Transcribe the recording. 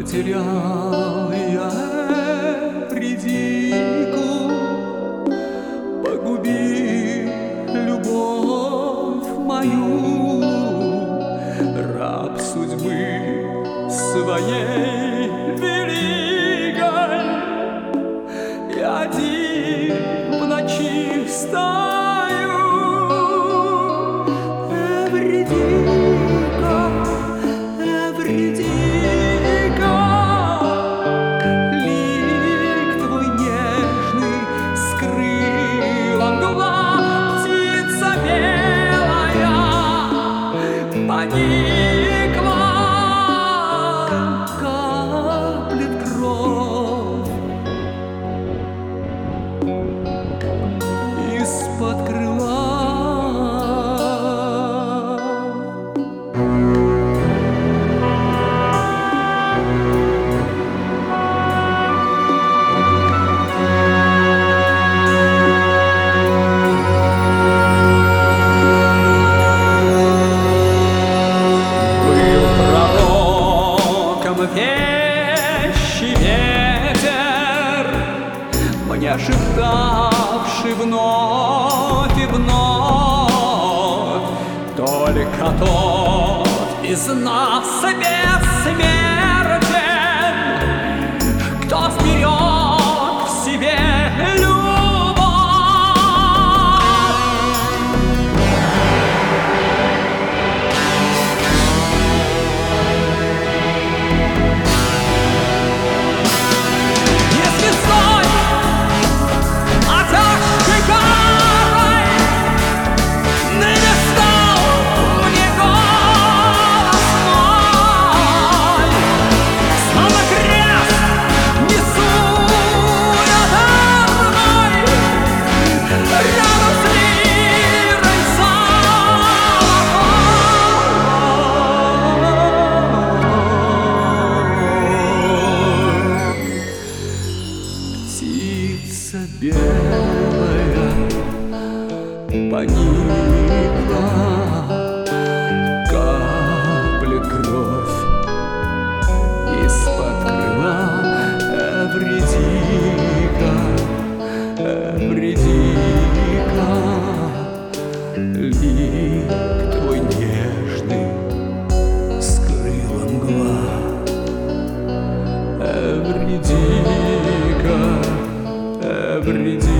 Потерял я Эвридику, погубил любовь мою, раб судьбы своей великой, и один в ночи встаю. Эвридика, Эвридика, лик твой нежный скрыла мгла, птица белая поникла, каплет кровь из-под крыла. Вещий ветер, мне шептавший вновь и вновь: только тот из нас бессмертен, кто вперед в себе любовь. Птица белая поникла, каплет кровь из-под крыла. Эвридика, Эвридика, лик твой нежный скрыла мгла. Эвридика, Эвридика.